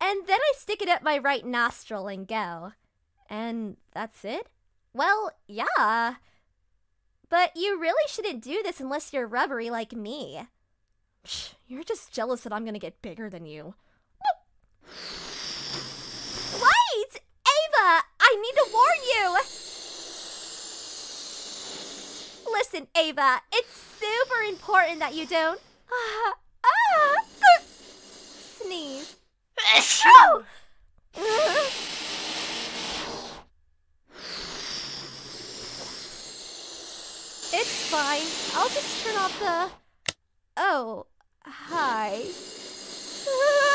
And then I stick it up my right nostril and go. And that's it? Well, yeah. But you really shouldn't do this unless you're rubbery like me. Psh, you're just jealous that I'm gonna get bigger than you. Wait! Ava! I need to warn you! Listen, Ava, it's super important that you don't... sneeze. Oh! It's fine. I'll just turn off the... Oh, hi.